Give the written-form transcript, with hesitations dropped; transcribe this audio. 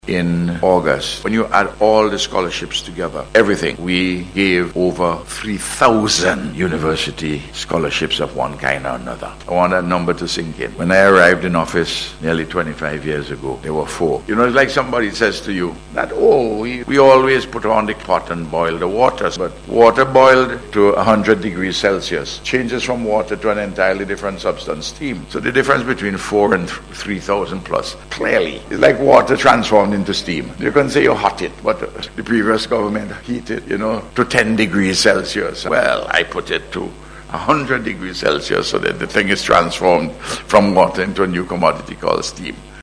in August. When you add all the scholarships together, everything, we gave over 3,000 university scholarships of one kind or another. I want that number to sink in. When I arrived in office nearly 25 years ago, there were 4. You know, it's like somebody says to you that, we always put on the pot and boil the water. But water boiled to 100 degrees Celsius changes from water to an entirely different substance, steam. So the difference between 4 and 3,000 plus, clearly, is like water transformed into steam. You can say you hot it, but the previous government heated, to 10 degrees Celsius. Well, I put it to 100 degrees Celsius so that the thing is transformed from water into a new commodity called steam.